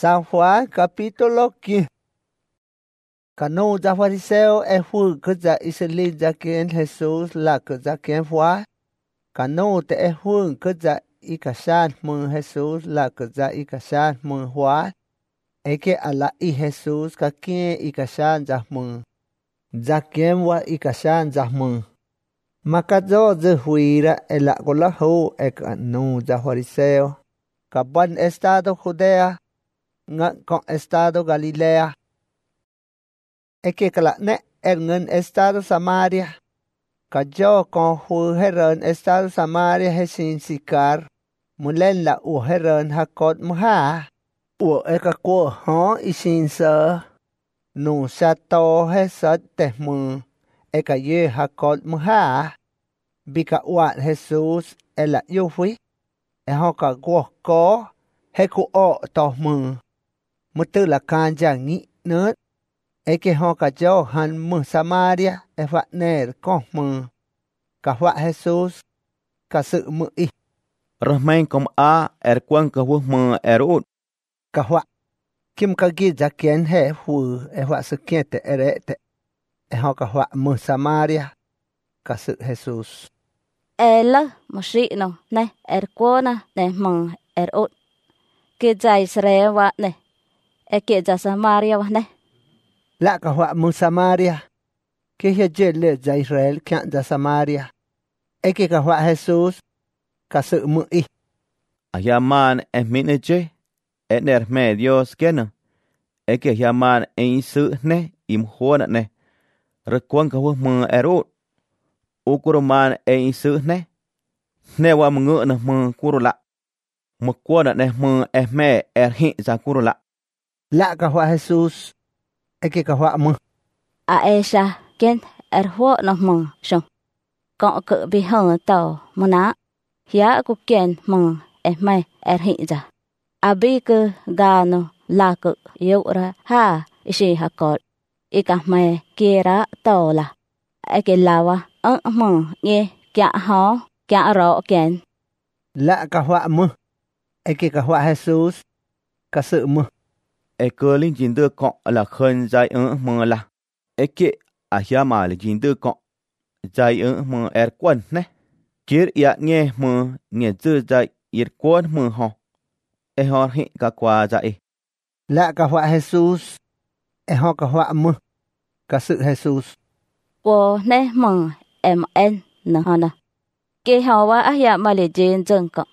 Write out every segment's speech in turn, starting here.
San Juan capítulo 15. Canu da fariseo e fu que Israel ya quien Jesús la que ya quien fue. Canu te e fu que ya y casar mun Jesús la que ya y casar mun fue. E que a la y Jesús ka quien y casar ya mun. Ya quien wa y casar ya mun. Makazo de fuira el la colahu e canu da fariseo. Caban estado Judea. Nga con estado Galilea. Eke kala ne ngân estado Samaria. Ka yo con hu heron estado Samaria he sin sikar. Mulen la u heron hakot muha. U eka ko ho isin sơ. Nu sa to he sat te mu. Eka ye hakot muha. Bika uat Jesus ela yufui. E ho ka ko he ku o to mu. Một tư là can giang nghĩ nớt. Ê kê ho cả cho hẳn mơ Samaria e vạ nè con mơ. Cả vạ Jesus. Cả sự mơ y. Rahmain kom a quan ka wu mơ út. Cả vạ. Kim ka ghi giá kiến hệ phù e vạ sự kiện tệ e rệ tệ. E ho cả vạ mơ Samaria. Cả sự Jesus. E lơ một sĩ nông nè quan nè mơ út. Kê dài sre vạ nè. Eke ja Samaria wa ne. La ka wa mu Samaria. Ke he je le ja Israel kya ja Samaria. Eke ka wa Jesus ka sự mu y. Ayaman mineche ener medios kena. Eke yaman sự ne im huana ne. Rekwang ka wa mu erut. Ukuruman sự ne. Ne wa mu na mu kurula. Mu kwona ne mu me hi za kurula. La ka wa Jesus. Eke ka wa mu. A esha ken huo no mu shong. Con cự bi hờ tàu mu na. Hia ku ken mu me hi za. A bi ku ga no la ku yu ra ha ishi ha ko. Ika me kira tàu la. Eke lawa mu nghe kya ho kya ro ken. La ka wa mu. Eke ka wa Jesus. Ka sự mu. E cơ linh chính tư cộng là khẩn dài mơ là. E kệ à mà là chính tư cộng. Dài mơ quân nè. Kiết nghe mơ nghe tư dài quân mơ họ. E họ hiện cả qua dài. Lạ cả họa Jesus. E họ cả họa mơ. Cả sự Jesus. Cô nè mơ en nè họ nè. Kê họ wa mà lì chính dân cộng.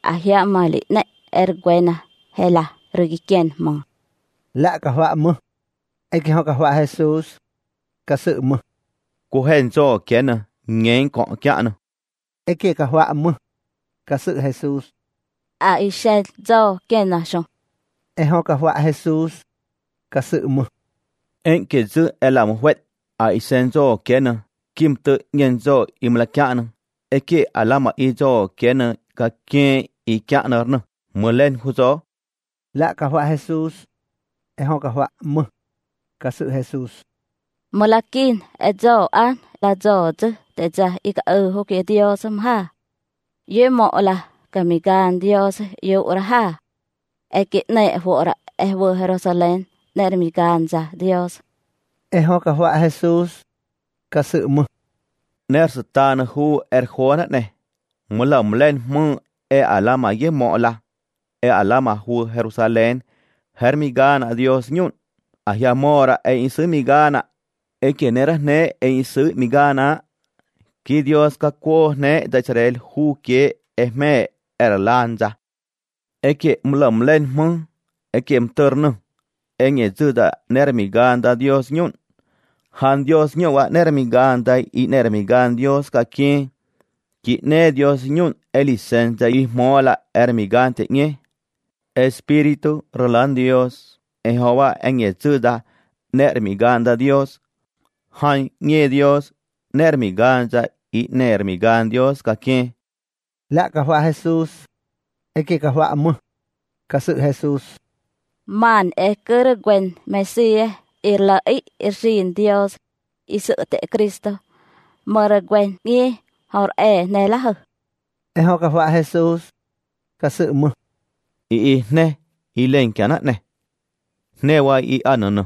Mà lì nè quena hay là rồi kiên mơ. Lạ cả họa mơ. Eke ho cả họa Jesus. Cả sự mơ. Cô hẹn cho kén nè. Nghe cộng kya nè. Eke cả họa mơ. Cả sự Jesus. Ishen cho kén nè shong. E ho cả họa Jesus. Cả sự mơ. En kê dư làm huet. Ishen cho kén nè. Kim tự nhân cho im là kya nè. Eke alama y cho kén nè. Cả kén y kya nè. Mơ lên hú cho. Lạ cả họa Jesus. E ho cả họa mơ. Cả sự Jesus. Mơ là kín cho an là cho chứ. Để ra y cả hô kê Dios ha. Yê mộ là kami gan Dios yu ra ha. E kê nè hô ra e vô Jerusalem. Nè mi gan ra Dios. E ho cả họa Jesus. Cả sự mơ. Nè sự ta nè hú khoa nè. Mơ lầm lên mơ e alama yê mộ là. E alama hú Jerusalem. Hermigana Dios ñun. Ayamora e insu migana. E quien eras ne e insu migana. Ki Dios ka kuo ne da charel hu kie me erlanza. E que mlam len mung. E que mturnu. E nye zuda nermiganda Dios ñun. Han Dios ñun wa nermiganda y nermigan Dios ka kien. Ki ne Dios ñun elisenza y mola ermigante nye. Espíritu rolan Dios, Jehová en Yezuda, nermiganda Dios, Han nye Dios, nermiganda y nermigan Dios ka kien. Lạ cả họa Jesus. Eke cả họa mơ. Cả sự Jesus. Man cơ gwen Messia, la sin Dios, y sự tệ Cristo. Mơ gwen nghe, hor nè lá hờ. E ho cả họa Jesus. Cả sự mơ. I ne, i len kana ne. Newa y anano.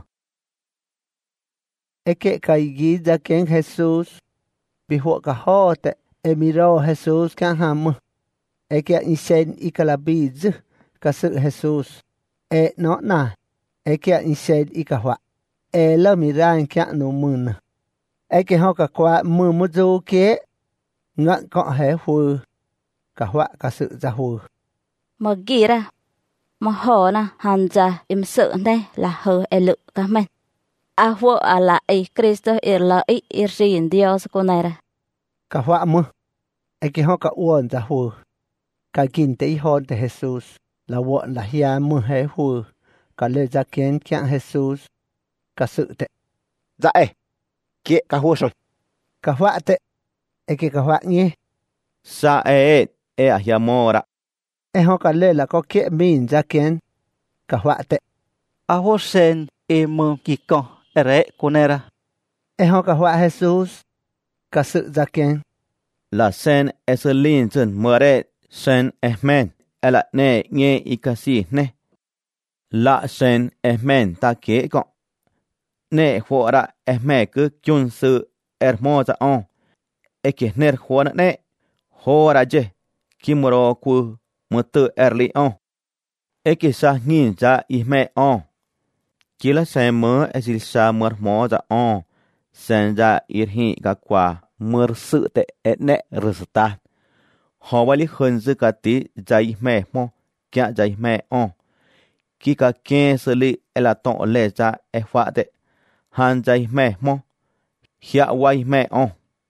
Eke kaigi za ken Jesus. Bihuo kahote emiro Jesus kan ham. Eke isen ikalabiz kasu Jesus. No na. Eke isen ikahwa. La miran kya no mun. Eke hoka kwa muzu ke. Ngạn có hé hư. Cả họa cả sự ra hư. Mà ghi ra. Mà hò na hàn ra im sự này là hơ lự cả mình. Vô là Cristo là riêng Dios con này ra. Cả họa mơ. Eke ho cả uon ra hư. Cả kinh tế hôn te Jesus. Là uon là hia mơ hé hư. Cả lê ra kiến kiạng Jesus. Cả sự tệ. Dạ kia cả hư rồi. Cả họa tệ. Eke cả họa nghe. Sa ahiamora. Ho cả lê là có kia min ra kiến. Cả họa tệ. Vô sen mơ kỳ con rẽ con này ra. Ho cả họa Jesus. Cả sự ra kiến. La sen eselin chân møre sen ehmen. Ela ne nghe ikasi ne. La sen ehmen ta kế con. Ne fuera ehme cứ chun sự hermosa on. Eke ner juana ne. Hora je. Kimoro ku mutu erli on. Eke sa ngin ja ihme on. Kila sen mơ esil sa mơ moza on. Sen ja irhi ga qua mơ sự te etne resultat. Họ vali khẩn dư cả tí ja ihme mo. Kia ja ihme on. Kika kien sili ela ton le ja ehwate. Han ja ihme mo. Hia wa ihme on.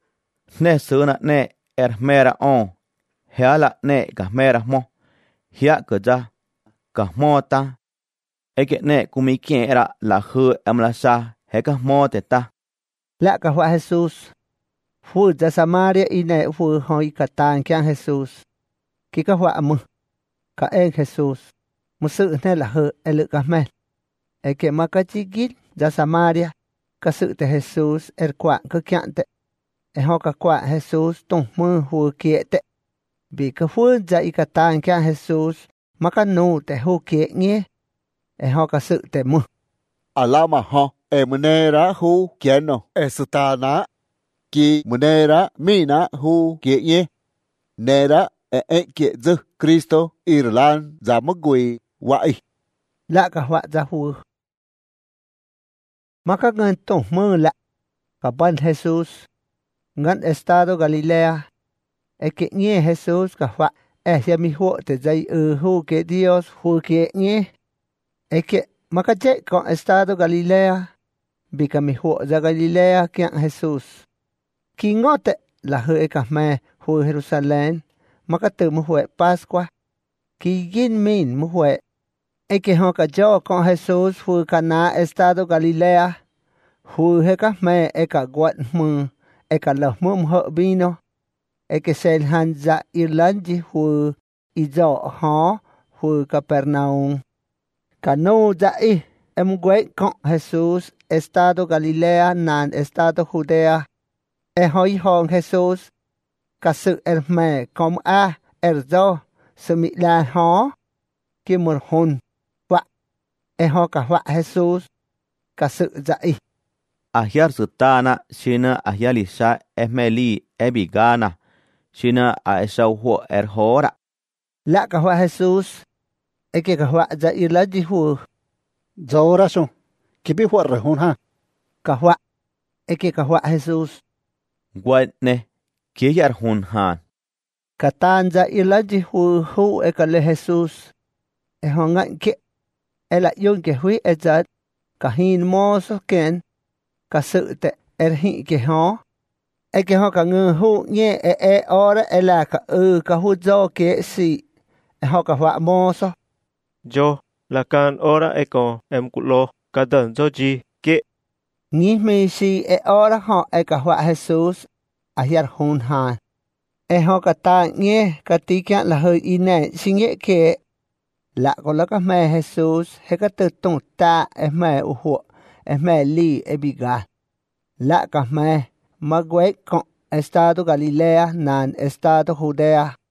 Ne suna ne ermera on. Hia la ne ka mera mo. Hia ka ja. Ka mo ta. Eke ne kumi kien era la hư em la sa. He ka mo te ta. Lạ cả họa Jesus. Phu ra Samaria ine phu hoi ka tan kiang Jesus. Ki ka họa mơ. Ka en Jesus. Một sự này là hư lự ka men. Eke ma ka chi git ra Samaria. Ka sự te Jesus quạng ka kiang te. Ho ka quạng Jesus tông mơ hù kia te. Vì ka phu ra i ka tan kiang Jesus. Ma ka nu te hù kia nghe. Ho ka sự te mơ. Alama ho munera hu kieno estana. Ki munera mina hu kia ye. Nera kia dư Cristo Ireland za mức quỳ vậy. Lạ cả họa ra hù. Mà các ngân tổng mơ lạ. Cả ban Jesus. Ngân estado Galilea. Eke nghe Jesus cả họa. Hia mi hộ te dây hù ke Dios hù ke nghe. Eke mà các chế con estado Galilea. Vì cả mi hộ ra Galilea kiạng Jesus. Khi ngó te là hư eka me hù Jerusalem. Mà các từ mù huệ Pasqua. Khi gin min mù huệ. Eke ho ka jo con Jesus hù Cana estado Galilea. Hù heka me eka guat mù. Eka lờ mùm hợ vino. Eke sen han za Irlanji hù izo ho hù Capernaum. Cano za em quay con Jesus estado Galilea nan estado Judea. Hoi hong Jesus. Cả sự me com do. Sự mị la ho. Kia một hồn. Họa. Ho cả họa Jesus. Cả sự dạy. Ahiar sutana shina ahialisha emeli ebigana. Shina aesau huo erhora. Lạ cả họa Jesus. Eke cả họa za Irlanji hù. Dẫu ra xong. Ki bi huo hôn ha. Cả họa. Eke cả họa Jesus. Guat ne. Kiar hun han. Cả tan za Irlanji hù hù eka le Jesus. Ho ngạn kia. Lại yun ke hui ezat. Cả hin mô so ken. Cả sự te hi ke ho. Eke ho cả ngư hù nghe ora là cả cả hù do ke si. Ho cả họa mô so. Yo la can ora eko em culo kadan joji ke. Nghĩ mi si ora ho eka họa Jesus. Ahiar hun han. Ho cả ta nghe cả tí kiạng là hơi ine si nghe ke. Lạ có lá cả mẹ Jesus. He cả từ tông ta mẹ u hộ. Mẹ li ebigan. Lạ cả mẹ. Magway con estado Galilea nan estado Judea.